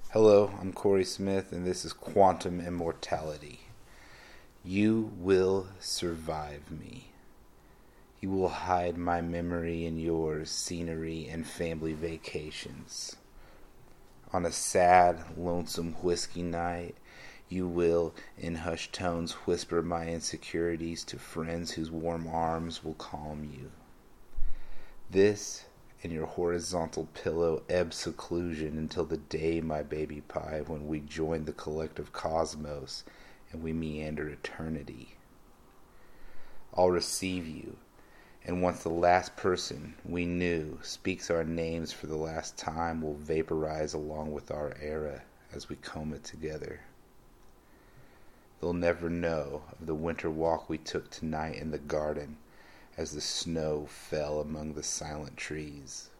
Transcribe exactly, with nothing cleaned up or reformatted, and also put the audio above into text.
Hello, I'm Corey Smith, and this is Quantum Immortality. You will survive me. You will hide my memory in yours, scenery, and family vacations. On a sad, lonesome whiskey night, you will, in hushed tones, whisper my insecurities to friends whose warm arms will calm you. This and your horizontal pillow ebb seclusion until the day, my baby pie, when we join the collective cosmos and we meander eternity. I'll receive you, and once the last person we knew speaks our names for the last time, we'll vaporize along with our era as we comb it together. They'll never know of the winter walk we took tonight in the garden as the snow fell among the silent trees.